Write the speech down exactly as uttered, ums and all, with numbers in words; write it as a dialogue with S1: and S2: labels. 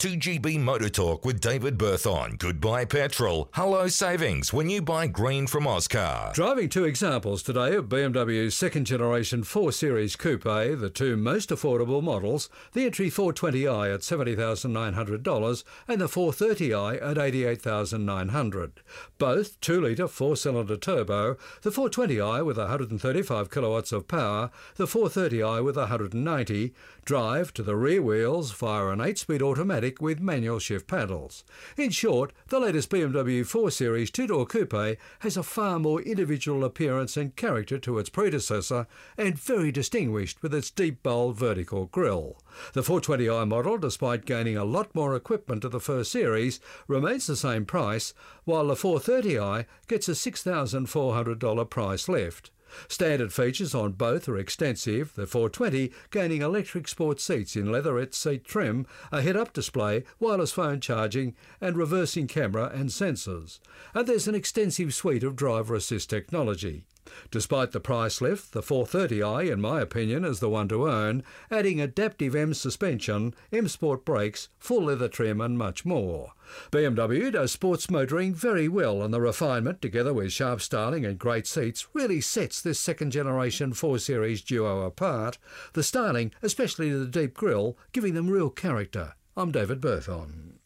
S1: two G B Motor Talk with David Berthon. Goodbye petrol. Hello savings when you buy green from Oscar.
S2: Driving two examples today of B M W's second generation four series Coupe, the two most affordable models, the entry four twenty i at seventy thousand nine hundred dollars and the four thirty i at eighty-eight thousand nine hundred dollars. Both two litre four-cylinder turbo, the four twenty i with one hundred thirty-five kilowatts of power, the four thirty i with one hundred ninety, drive to the rear wheels via an eight-speed automatic with manual shift paddles. In short, the latest B M W four series two-door coupe has a far more individual appearance and character to its predecessor and very distinguished with its deep bowl vertical grille. The four twenty i model, despite gaining a lot more equipment to the first series, remains the same price, while the four thirty i gets a six thousand four hundred dollars price lift. Standard features on both are extensive, the four twenty gaining electric sport seats in leatherette seat trim, a head-up display, wireless phone charging and reversing camera and sensors. And there's an extensive suite of driver assist technology. Despite the price lift, the four thirty i, in my opinion, is the one to own, adding adaptive M suspension, M Sport brakes, full leather trim and much more. B M W does sports motoring very well, and the refinement, together with sharp styling and great seats, really sets this second generation four series duo apart, the styling, especially the deep grille, giving them real character. I'm David Berthon.